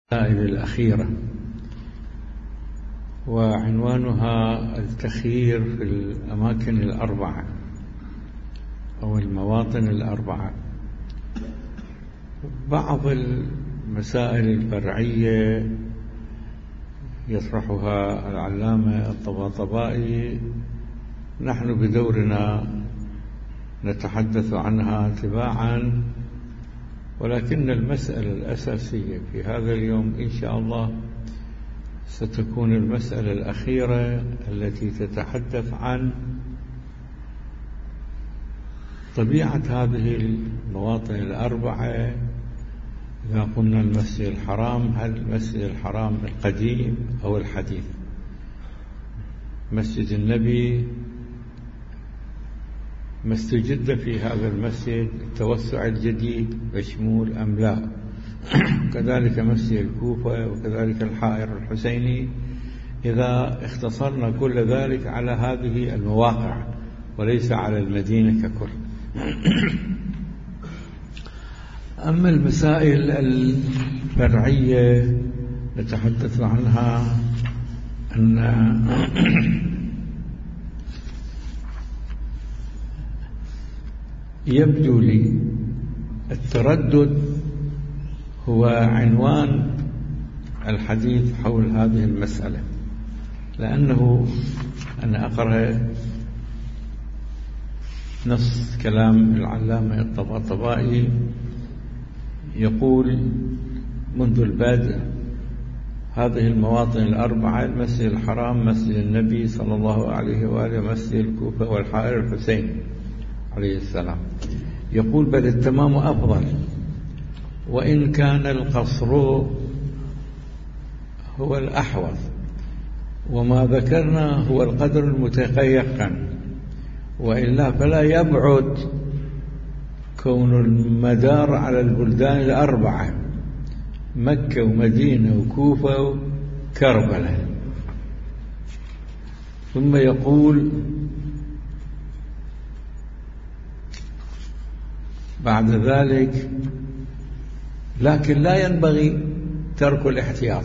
الأخيرة، وعنوانها التخيير في الأماكن الأربعة أو المواطن الأربعة. بعض المسائل الفرعية يطرحها العلامة الطباطبائي، نحن بدورنا نتحدث عنها تباعا، ولكن المسألة الأساسية في هذا اليوم إن شاء الله ستكون المسألة الأخيرة التي تتحدث عن طبيعة هذه المواطن الأربعة. إذا قلنا المسجد الحرام، هل المسجد الحرام القديم أو الحديث؟ مسجد النبي ما استجد في هذا المسجد التوسع الجديد مشمول أم لا؟ كذلك مسجد الكوفة، وكذلك الحائر الحسيني، إذا اختصرنا كل ذلك على هذه المواقع وليس على المدينة ككل. أما المسائل الفرعية نتحدث عنها أن يبدو لي التردد هو عنوان الحديث حول هذه المسألة، لأنه أنا أقرأ نص كلام العلامة الطباطبائي يقول: منذ البدء هذه المواطن الأربعة، المسجد الحرام، مسجد النبي صلى الله عليه وآله، مسجد الكوفة، والحائر الحسين عليه السلام، يقول: بل التمام أفضل، وإن كان القصر هو الأحوط، وما ذكرنا هو القدر المتيقن، وإلا فلا يبعد كون المدار على البلدان الأربعة، مكة ومدينة وكوفة وكربلاء. ثم يقول بعد ذلك: لكن لا ينبغي ترك الاحتياط.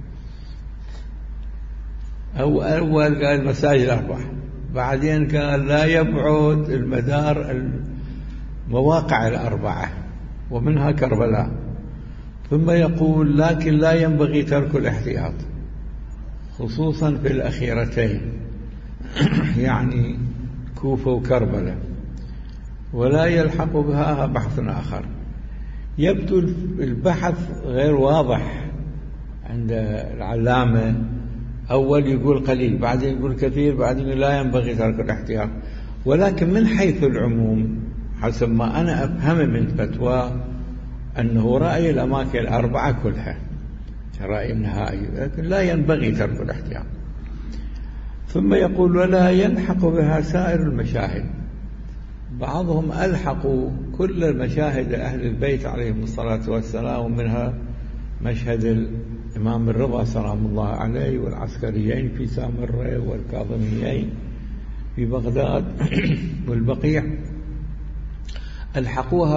أول قال المساجد الأربعة، بعدين قال لا يبعد المدار المواقع الأربعة ومنها كربلاء، ثم يقول: لكن لا ينبغي ترك الاحتياط، خصوصا في الأخيرتين يعني كوفة وكربلاء، ولا يلحق بها بحث آخر. يبدو البحث غير واضح عند العلامة، أول يقول قليل، بعدين يقول كثير، بعدين لا ينبغي ترك الاحتياط. ولكن من حيث العموم حسب ما أنا أفهم من فتوى أنه رأي الأماكن الأربعة كلها رأي نهائي، لكن لا ينبغي ترك الاحتياط. ثم يقول: ولا يلحق بها سائر المشاهد. بعضهم ألحقوا كل المشاهد أهل البيت عليهم الصلاة والسلام، ومنها مشهد الإمام الرضا سلام الله عليه، والعسكريين في سامرة، والكاظميين في بغداد، والبقيع، ألحقوها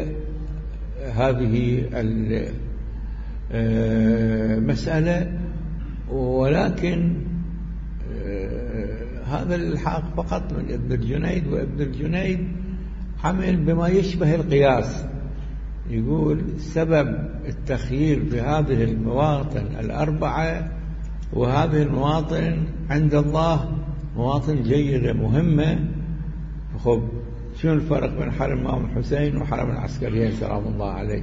بهذه المسألة، ولكن هذا الإلحاق فقط من ابن الجنيد، وابن الجنيد عمل بما يشبه القياس. يقول: سبب التخيير بهذه المواطن الأربعة، وهذه المواطن عند الله مواطن جيدة مهمة. خب شنو الفرق بين حرم الإمام الحسين وحرم العسكريين سلام الله عليه؟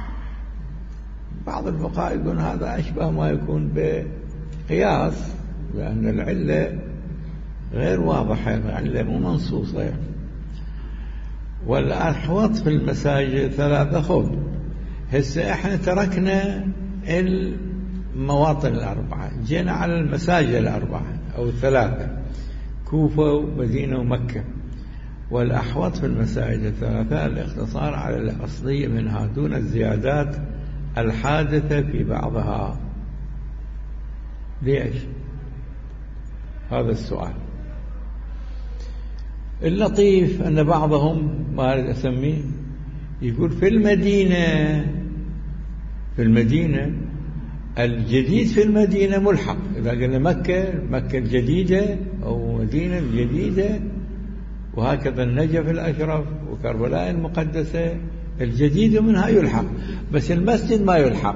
بعض الفقهاء يقولون هذا أشبه ما يكون بقياس، لأن العلة غير واضحة، العلة مو منصوصة. والأحوط في المساجد ثلاثة. خب هسه احنا تركنا المواطن الأربعة، جينا على المساجد الأربعة أو الثلاثة، كوفة ومدينة ومكة. والأحوط في المساجد الثلاثة الاقتصار على الأصلية منها دون الزيادات الحادثة في بعضها. ليش؟ هذا السؤال. اللطيف أن بعضهم، ما أريد أسميه، يقول في المدينة الجديد في المدينة ملحق. إذا قلنا مكة الجديدة أو مدينة الجديدة، وهكذا النجف الأشرف وكربلاء المقدسة، الجديد منها يلحق، بس المسجد ما يلحق.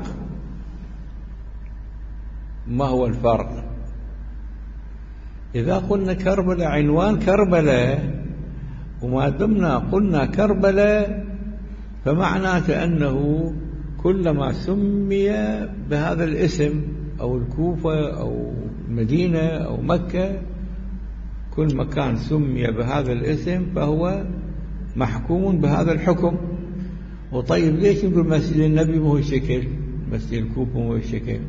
ما هو الفرق؟ إذا قلنا كربلاء عنوان كربلاء، وما دمنا قلنا كربلاء فمعناته أنه كلما سمي بهذا الاسم أو الكوفة أو المدينة أو مكة، كل مكان سمي بهذا الاسم فهو محكوم بهذا الحكم. وطيب ليش نقول مسجد النبي مو الشكل، مسجد الكوفة مو الشكل؟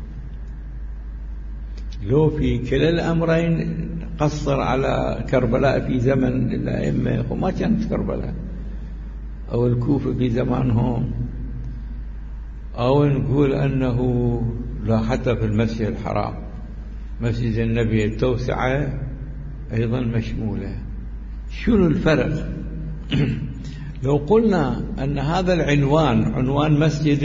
لو في كلا الأمرين قصر على كربلاء في زمن الأئمة، وما كانت كربلاء أو الكوفة في زمانهم، أو نقول أنه لا، حتى في المسجد الحرام مسجد النبي التوسعة أيضا مشمولة. شنو الفرق؟ لو قلنا أن هذا العنوان عنوان مسجد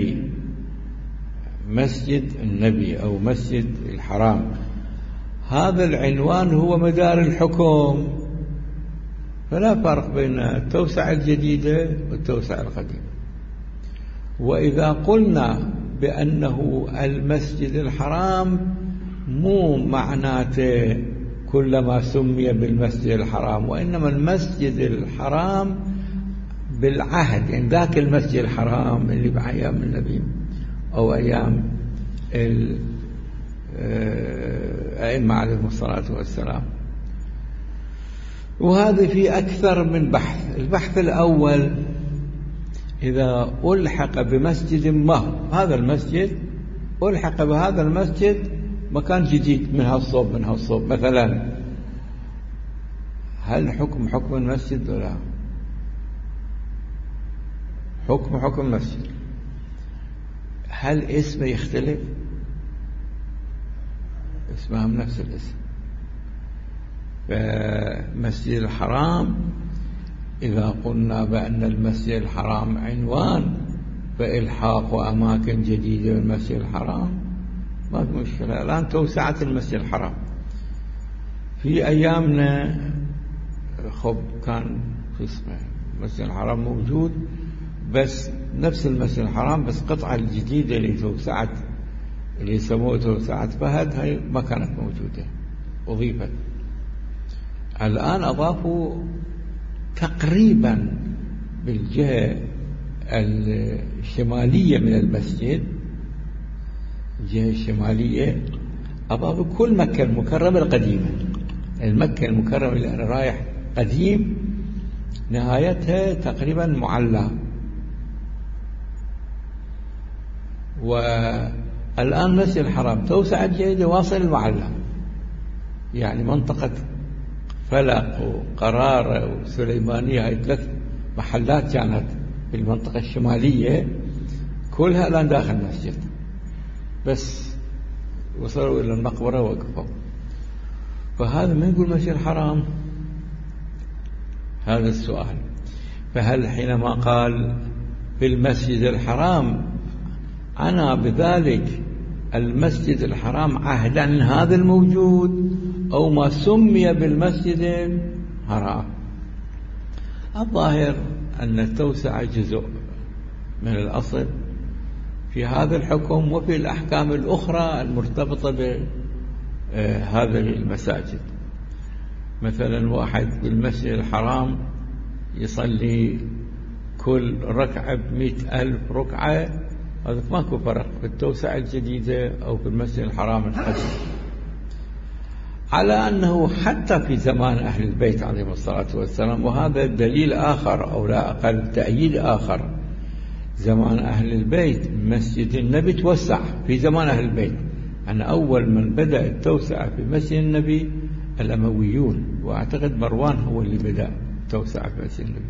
النبي أو مسجد الحرام، هذا العنوان هو مدار الحكم، فلا فرق بين التوسعة الجديدة والتوسعة القديمة. وإذا قلنا بأنه المسجد الحرام، مو معناته كلما سمي بالمسجد الحرام، وإنما المسجد الحرام بالعهد، يعني ذاك المسجد الحرام اللي بأيام النبي أو أيام الأئمة عليهم الصلاة والسلام. وهذا في أكثر من بحث. البحث الأول، إذا ألحق بمسجد ما، هذا المسجد ألحق بهذا المسجد مكان جديد من هالصوب مثلا، هل حكم المسجد ولا حكم المسجد؟ هل اسمه يختلف؟ اسمهم نفس الاسم. فمسجد الحرام إذا قلنا بأن المسجد الحرام عنوان، فإلحاق أماكن جديدة بالمسجد الحرام ما في مشكلة. الآن توسعت المسجد الحرام في أيامنا، كان اسمه المسجد الحرام موجود، بس نفس المسجد الحرام، بس قطعة الجديدة اللي توسعت، اللي سموه توسعت فهد، هاي ما كانت موجودة، أضيفت. الآن أضافوا تقريبا بالجهة الشمالية من المسجد، الجهة الشمالية أضافوا كل مكة المكرمة القديمة. المكة المكرمة اللي أنا رايح قديم نهايتها تقريبا معلى. والآن مسجد الحرام توسعت جيدة واصل المعلى، يعني منطقة فلق وقرارة وسليمانية، هاي 3 محلات كانت في المنطقة الشمالية، كلها الآن داخل المسجد، بس وصلوا إلى المقبرة ووقفوا. فهذا من يقول مسجد الحرام؟ هذا السؤال. فهل حينما قال في المسجد الحرام أنا بذلك المسجد الحرام عهدا هذا الموجود، أو ما سمي بالمسجد الحرام؟ الظاهر أن التوسعة جزء من الأصل في هذا الحكم وفي الأحكام الأخرى المرتبطة بهذه المساجد. مثلا واحد بالمسجد الحرام يصلي كل ركعة ب100,000 ركعة، هذا ماكو فرق في التوسعة الجديدة أو في المسجد الحرام القديم. على أنه حتى في زمان أهل البيت عليهم الصلاة والسلام، وهذا دليل آخر أو لا أقل تأييد آخر، زمان أهل البيت مسجد النبي توسع في زمان أهل البيت. أنا أول من بدأ التوسعة في مسجد النبي الأمويون، وأعتقد مروان هو اللي بدأ التوسعة في مسجد النبي.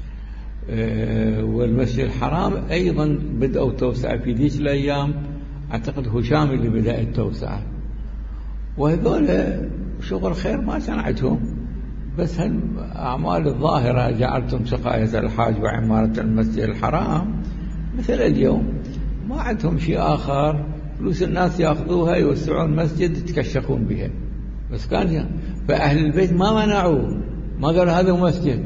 والمسجد الحرام أيضا بدأوا توسعة في ذيك الأيام، أعتقد هشام اللي بدأ التوسعة. وهذول شغل خير ما كان عندهم، بس هالأعمال الظاهرة، جعلتم سقاية الحاج وعمارة المسجد الحرام مثل اليوم، ما عندهم شيء آخر، فلوس الناس يأخذوها يوسعون مسجد يتكشخون بها. بس كان فأهل البيت ما منعوا، ما قالوا هذا مسجد،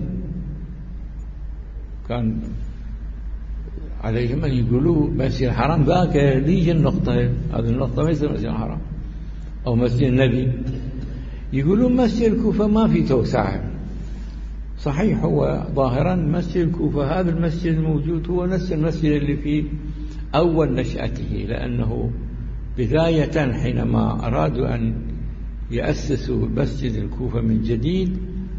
كان عليهم أن يقولوا مسجد الحرام ذاك ليجي النقطة، هذه النقطة ما يصير مسجد الحرام أو مسجد النبي. يقولون مسجد الكوفة ما في توسعة. صحيح هو ظاهرا مسجد الكوفة هذا المسجد الموجود هو نفس المسجد اللي في أول نشأته، لأنه بداية حينما أرادوا أن يأسسوا مسجد الكوفة من جديد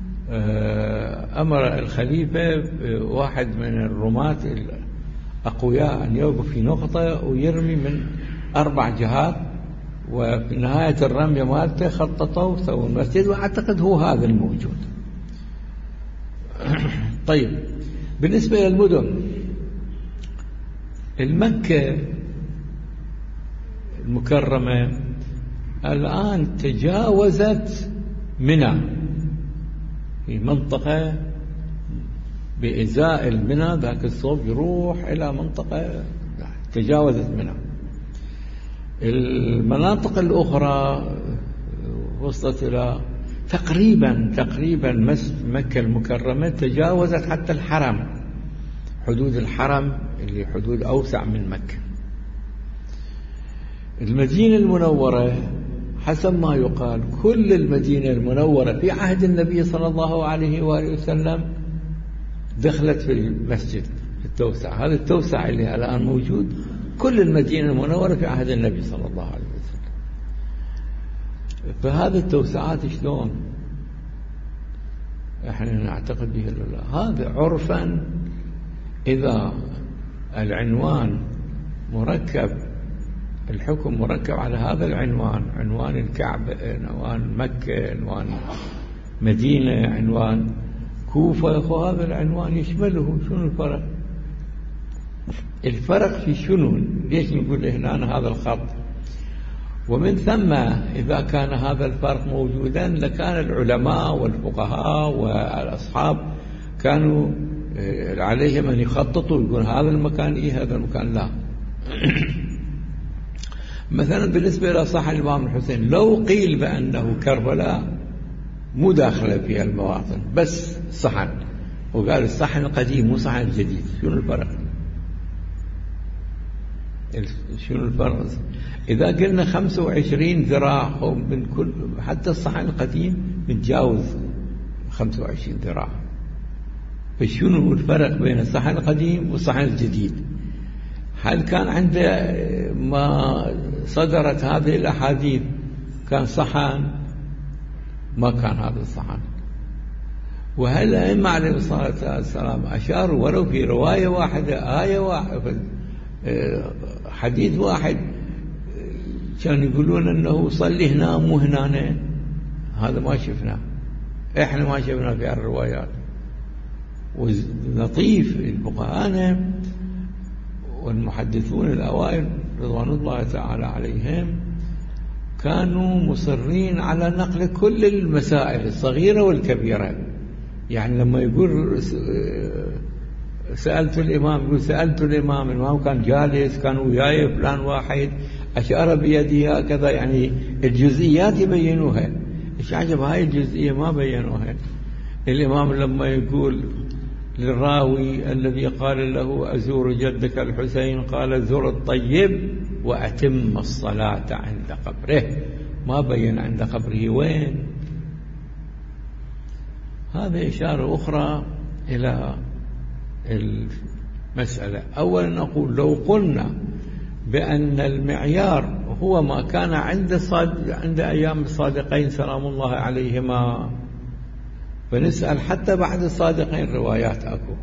أمر الخليفة واحد من الرماة الأقوياء أن يوقف في نقطة ويرمي من 4 جهات، وفي نهاية الرمية مالته خططوا وسووا المسجد، وأعتقد هو هذا الموجود. طيب بالنسبة للمدن، المكة المكرمة الآن تجاوزت منى في منطقة بإزاء المنى، ذاك الصوب يروح إلى منطقة تجاوزت منى. المناطق الأخرى وصلت إلى تقريبا مكة المكرمة تجاوزت حتى الحرم، حدود الحرم اللي حدود أوسع من مكة. المدينة المنورة حسب ما يقال كل المدينة المنورة في عهد النبي صلى الله عليه وآله وسلم دخلت في المسجد في التوسع. هذا التوسع اللي الآن موجود كل المدينة المنورة في عهد النبي صلى الله عليه وسلم. فهذه التوسعات شلون احنا نعتقد بها ولا لا؟ هذا عرفا إذا العنوان مركب، الحكم مركب على هذا العنوان، عنوان الكعبة، عنوان مكة، عنوان مدينة، عنوان كوفة، وهذا العنوان يشمله. شنو الفرق؟ الفرق في شنو؟ ليش نقول هنا هذا الخط؟ ومن ثم إذا كان هذا الفرق موجودا لكان العلماء والفقهاء والأصحاب كانوا عليهم أن يخططوا، يقول هذا المكان إيه هذا المكان لا. مثلا بالنسبة إلى صحن الإمام الحسين، لو قيل بأنه كربلاء مو داخلة فيها المواطن بس صحن، وقال الصحن القديم مو صحن الجديد، شنو الفرق؟ شنو الفرق؟ إذا قلنا 25 ذراع من كل، حتى الصحن القديم متجاوز 25 ذراع، فشنو الفرق بين الصحن القديم والصحن الجديد؟ هل كان عنده ما صدرت هذه الأحاديث كان صحن؟ ما كان هذا الصحن. وهل الأئمة عليهم الصلاة والسلام أشاروا ولو في رواية واحدة، آية واحدة، حديث واحد، كانوا يقولون أنه صلي هنا مو هنا؟ هذا ما شفناه، إحنا ما شفنا في الروايات. ولطيف الفقهاء والمحدثون الأوائل رضوان الله تعالى عليهم كانوا مصرين على نقل كل المسائل الصغيرة والكبيرة. يعني لما يقول سألت الإمام، يقول سألت الإمام كان جالس، كان وياي فلان واحد أشار بيده هكذا، يعني الجزئيات يبينوها. إيش عجب هاي الجزئية ما بينوها. الإمام لما يقول للراوي الذي قال له أزور جدك الحسين، قال زر الطيب وأتم الصلاة عند قبره، ما بين عند قبره وين. هذا إشارة أخرى إلى المسألة. أولا نقول لو قلنا بأن المعيار هو ما كان عند أيام الصادقين سلام الله عليهما، فنسأل حتى بعد الصادقين روايات أكو،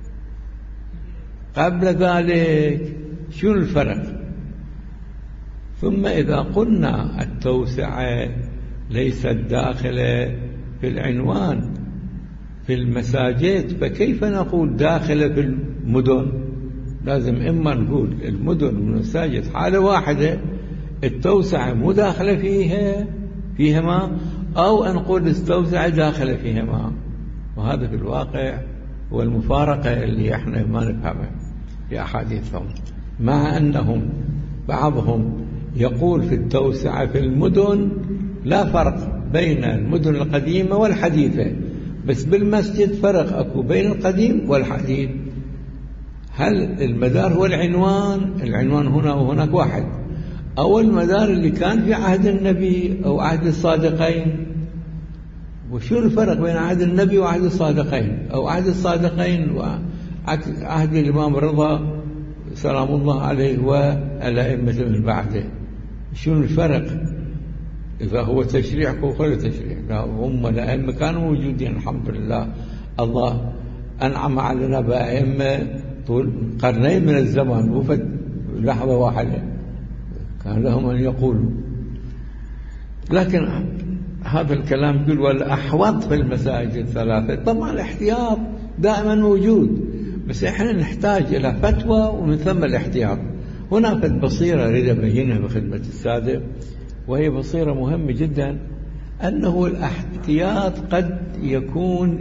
قبل ذلك شو الفرق؟ ثم إذا قلنا التوسعة ليست داخلة في العنوان في المساجد، فكيف نقول داخلة في المدن؟ لازم إما نقول المدن والمساجد حالة واحدة، التوسعة مو داخلة فيهما، أو أن نقول التوسعة داخلة فيهما. وهذا في الواقع هو المفارقة اللي احنا ما نفهمها في أحاديثهم. مع أنهم بعضهم يقول في التوسعة في المدن لا فرق بين المدن القديمة والحديثة، بس بالمسجد فرق أكو بين القديم والحديث. هل المدار هو العنوان هنا وهناك واحد، أو المدار اللي كان في عهد النبي أو عهد الصادقين؟ وشو الفرق بين عهد النبي وعهد الصادقين، أو عهد الصادقين وعهد الإمام الرضا سلام الله عليه والأئمة من بعده؟ شو الفرق؟ إذا هو تشريع كل تشريع، لا هم الأئمة كانوا موجودين الحمد لله، الله أنعم علينا بأئمة طول قرنين من الزمان، مو لحظة واحدة كان لهم أن يقولوا. لكن هذا الكلام يقول والأحوط في المساجد الثلاثة. طبعا الاحتياط دائما موجود، بس احنا نحتاج إلى فتوى ومن ثم الاحتياط. هناك بصيرة أريد أبينها بخدمة السادة، وهي بصيرة مهمة جدا، أنه الاحتياط قد يكون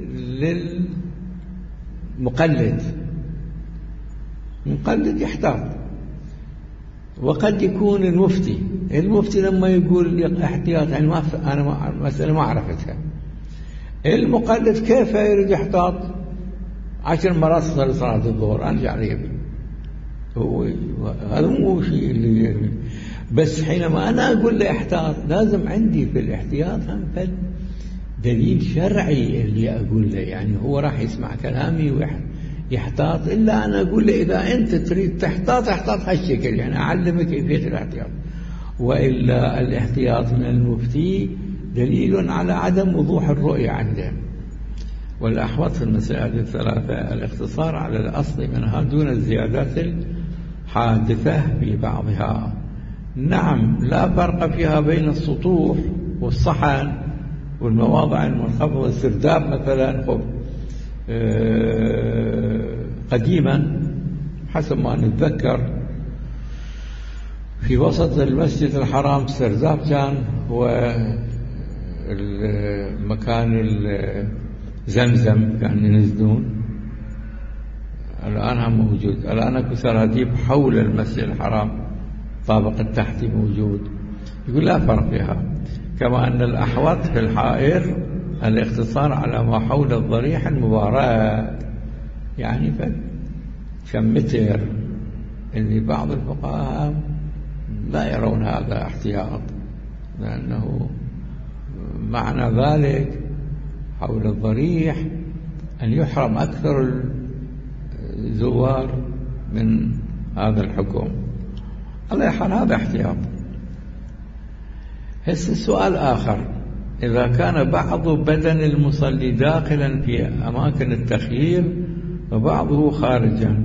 للمقلد، مقلد يحتاط، وقد يكون المفتي لما يقول احتياط يعني أنا مسألة ما عرفتها. المقلد كيف يريد يحتاط 10 مرات صلاة الظهر أرجع ليبي، هذا مو شيء اللي بس حينما أنا أقول له احتاط لازم عندي في الاحتياط هم دليل شرعي اللي أقول له، يعني هو راح يسمع كلامي ويحتاط، إلا أنا أقول له إذا أنت تريد تحتاط احتاط هالشكل، يعني أعلمك كيفية الاحتياط. وإلا الاحتياط من المفتي دليل على عدم وضوح الرؤية عنده. والأحوط في المسائل الثلاثة الاقتصار على الأصل منها دون الزيادات الحادثة في بعضها. نعم لا فرق فيها بين السطوح والصحن والمواضع المنخفضة. السرداب مثلا قديما حسب ما نتذكر في وسط المسجد الحرام السرداب كان هو المكان زمزم كان ينزلون. الآن هم موجود، الآن اكو سراديب حول المسجد الحرام، الطابق التحتي موجود. يقول لا فرق فيها. كما أن الأحوط في الحائر الاقتصار على ما حول الضريح المباراة، يعني كم متر، اللي بعض الفقهاء لا يرون هذا احتياط، لأنه معنى ذلك حول الضريح أن يحرم أكثر الزوار من هذا الحكم. الله يحرم هذا احتياط. هسه السؤال آخر، إذا كان بعض بدن المصلي داخلا في أماكن التخيير وبعضه خارجا،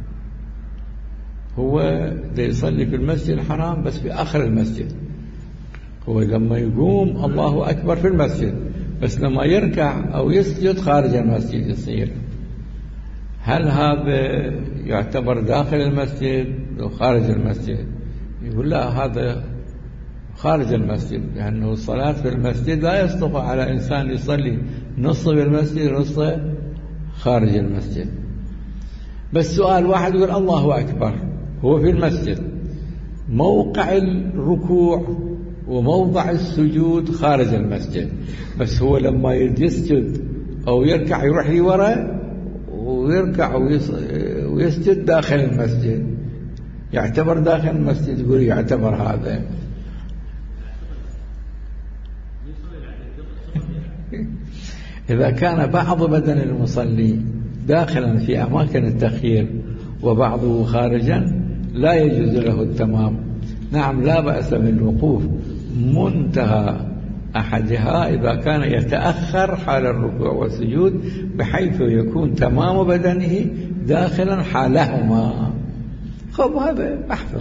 هو يصلي في المسجد الحرام بس في آخر المسجد، هو لما يقوم الله أكبر في المسجد، بس لما يركع أو يسجد خارج المسجد يصير، هل هذا يعتبر داخل المسجد أو خارج المسجد؟ يقول لا، هذا خارج المسجد، لأنه الصلاة في المسجد لا يصدق على إنسان يصلي نصف في المسجد ونصف خارج المسجد. بس سؤال واحد يقول الله أكبر، هو في المسجد، موقع الركوع وموضع السجود خارج المسجد، بس هو لما يسجد أو يركع يروح لي وراء ويركع ويسجد داخل المسجد، يعتبر داخل المسجد؟ يقول يعتبر هذا. إذا كان بعض بدن المصلي داخلا في أماكن التخيير وبعضه خارجا لا يجوز له التمام. نعم لا بأس بالوقوف منتهى أحدها إذا كان يتأخر حال الركوع والسجود بحيث يكون تمام بدنه داخلا حالهما. خب هذا بحث.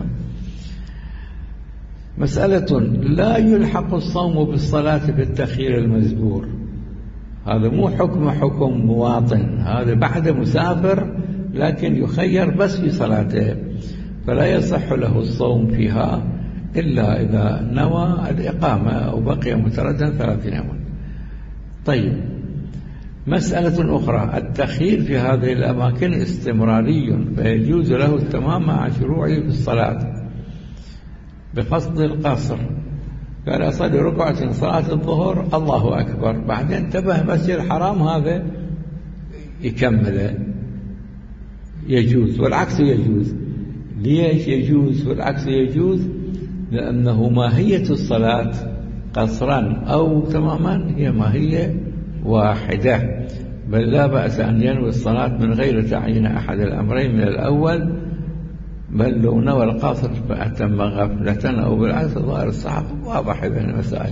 مسألة لا يلحق الصوم بالصلاة بالتخيير المزبور، هذا مو حكم مواطن، هذا بعد مسافر لكن يخير بس في صلاته، فلا يصح له الصوم فيها إلا إذا نوى الإقامة أو بقي مترددا 30 يوما. طيب، مسألة أخرى: التأخير في هذه الأماكن استمراري، فيجوز له التمام مع شروعه في الصلاة بقصد القصر. قال أصلي ركعة صلاة الظهر الله أكبر، بعدين انتبه مسجد الحرام هذا يكمله، يجوز. والعكس يجوز. ليش يجوز والعكس يجوز؟ لأنه ماهية الصلاة قصرا أو تماما هي ماهية واحدة، بل لا بأس أن ينوي الصلاة من غير تعيين أحد الأمرين من الأول، بل لو نوى القصر فأتم غفلة أو بالعكس ظاهر الصحابة واضح بين المسائل.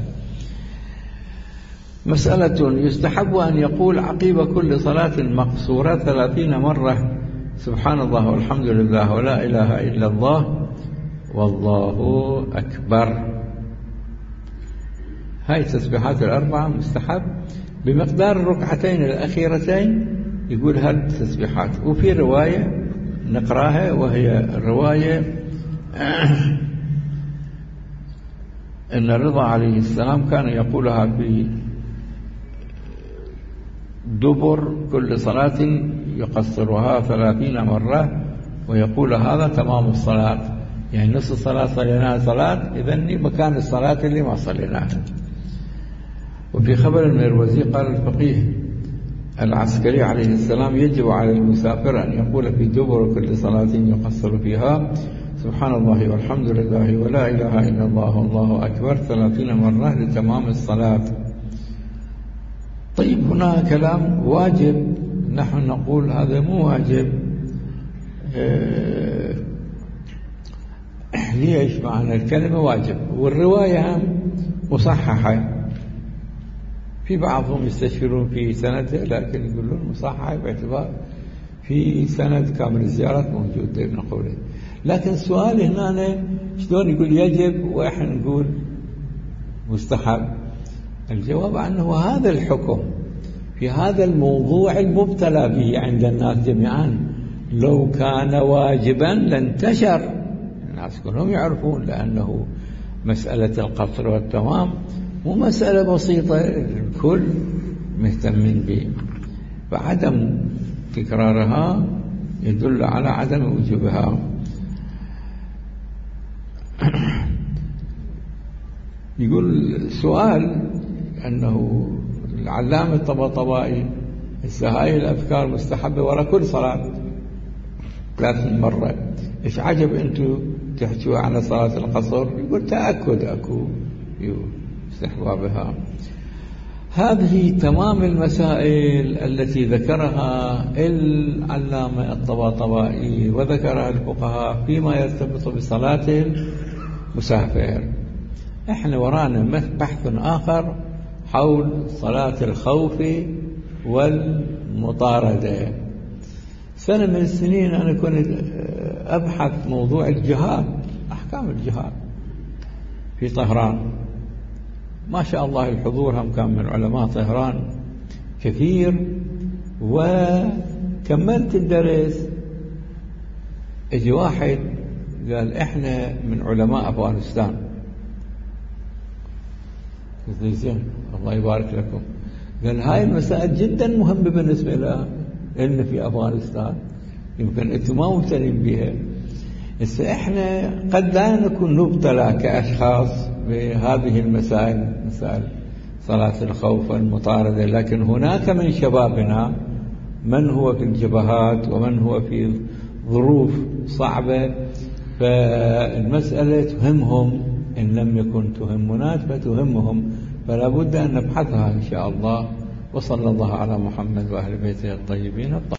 مسألة: يستحب أن يقول عقيب كل صلاة مقصورة 30 مرة سبحان الله والحمد لله ولا إله إلا الله والله أكبر. هاي التسبيحات الأربعة مستحب بمقدار الركعتين الأخيرتين، يقول هذه التسبيحات. وفي رواية نقراها، وهي الرواية أن الرضا عليه السلام كان يقولها في دبر كل صلاة يقصرها 30 مرة، ويقول هذا تمام الصلاة، يعني نصف الصلاة صليناها صلاة، إذن مكان الصلاة اللي ما صليناها. وفي خبر المروزي قال الفقيه العسكري عليه السلام: يجب على المسافر أن يقول في دبر كل صلاة يقصر فيها سبحان الله والحمد لله ولا إله إلا الله والله أكبر 30 مرة لتمام الصلاة. طيب، هنا كلام واجب، نحن نقول هذا مو واجب. ليش؟ معنى الكلمة واجب والرواية مصححة. في بعضهم يستشيرون في سند، لكن يقولون مصححة باعتبار في سند كامل الزيارات موجود ابن قوله. لكن السؤال هنا شلون يقول يجب وإحنا نقول مستحب؟ الجواب عنه هذا الحكم في هذا الموضوع المبتلى به عند الناس جميعا. لو كان واجبا لانتشر، الناس كلهم يعرفون، لأنه مسألة القصر والتمام مو مسألة بسيطة الكل مهتمين به، فعدم تكرارها يدل على عدم وجوبها. يقول سؤال أنه العلامة الطباطبائي هاي الأذكار مستحبة وراء كل صلاة 30 مرة، إيش عجب أنتم تحكوا على صلاة القصر؟ يقول تأكد أكو استحبابها. هذه تمام المسائل التي ذكرها العلامة الطباطبائي وذكرها الفقهاء فيما يرتبط بصلاة المسافر. احنا ورانا بحث آخر حول صلاة الخوف والمطاردة. سنة من السنين أنا كنت أبحث موضوع الجهاد، أحكام الجهاد في طهران. ما شاء الله الحضور هم كان من علماء طهران كثير، وكملت الدرس. اجي واحد قال احنا من علماء أفغانستان. قلت زين الله يبارك لكم. قال هاي المسائل جدا مهمة بالنسبة لنا في أفغانستان، يمكن أنتم ما مبتلين بها. هسه احنا قد لا نكون نبتلى كأشخاص بهذه المسائل، مسائل صلاة الخوف والمطاردة، لكن هناك من شبابنا من هو في الجبهات ومن هو في ظروف صعبة، فالمسألة تهمهم إن لم يكن تهمنا فتهمهم، فلا بد أن نبحثها إن شاء الله. وصلى الله على محمد وأهل بيته الطيبين الطاهرين.